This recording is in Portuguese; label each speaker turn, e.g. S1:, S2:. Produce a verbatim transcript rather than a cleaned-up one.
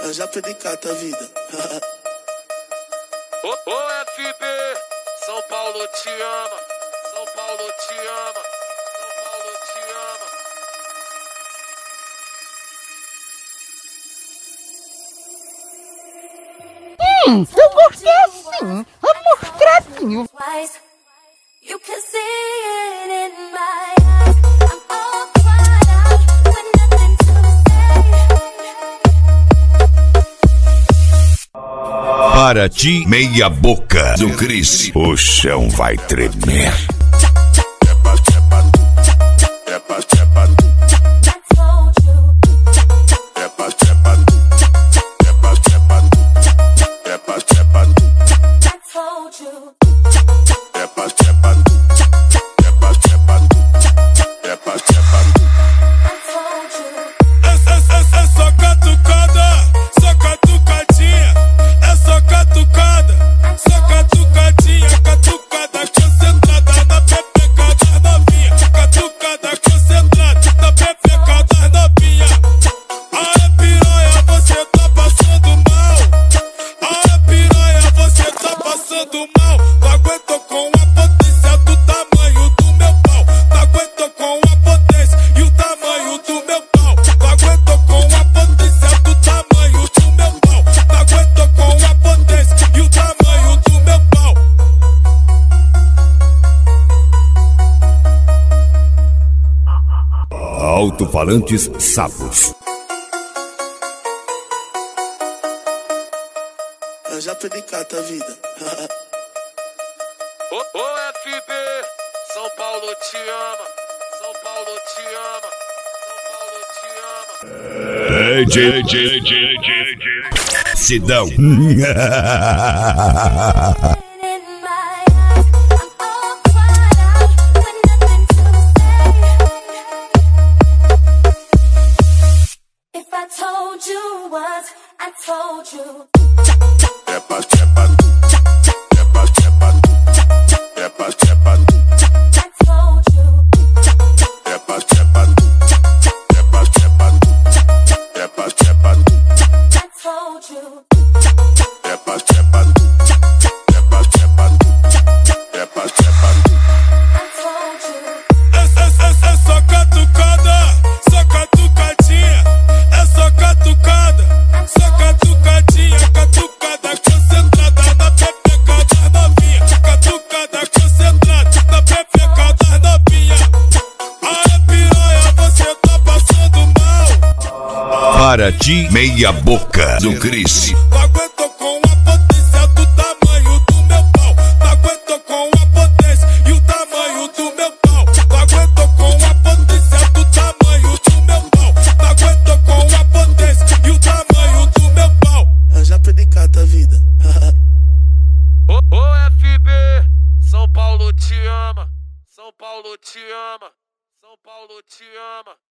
S1: Eu já perdi cata a vida.
S2: Ô, ô F B, São Paulo te ama, São Paulo te ama, São Paulo te ama.
S3: Hum, eu gostei assim, amostradinho.
S4: You can see it in my eyes. I'm all cried out with nothing to say.
S5: Paraty Meia Boca do Cris. O chão vai tremer. Alto-falantes Sapos.
S1: Eu já perdi cata a vida.
S2: Ô, ô F B, São Paulo te ama, São Paulo te ama, São Paulo te ama.
S5: É, J, J, J, J, J. Sidão.
S4: Told you once, I told you.
S5: Paraty Meia Boca do Cris.
S6: Não aguento com a potência do tamanho do meu pau. Não aguento com a potência e o tamanho do meu pau. Não aguento com a potência do tamanho do meu pau. Não aguento com a potência e o tamanho do meu pau.
S1: Eu já perdi cata a vida.
S2: Ô, ô F B, São Paulo te ama, São Paulo te ama, São Paulo te ama.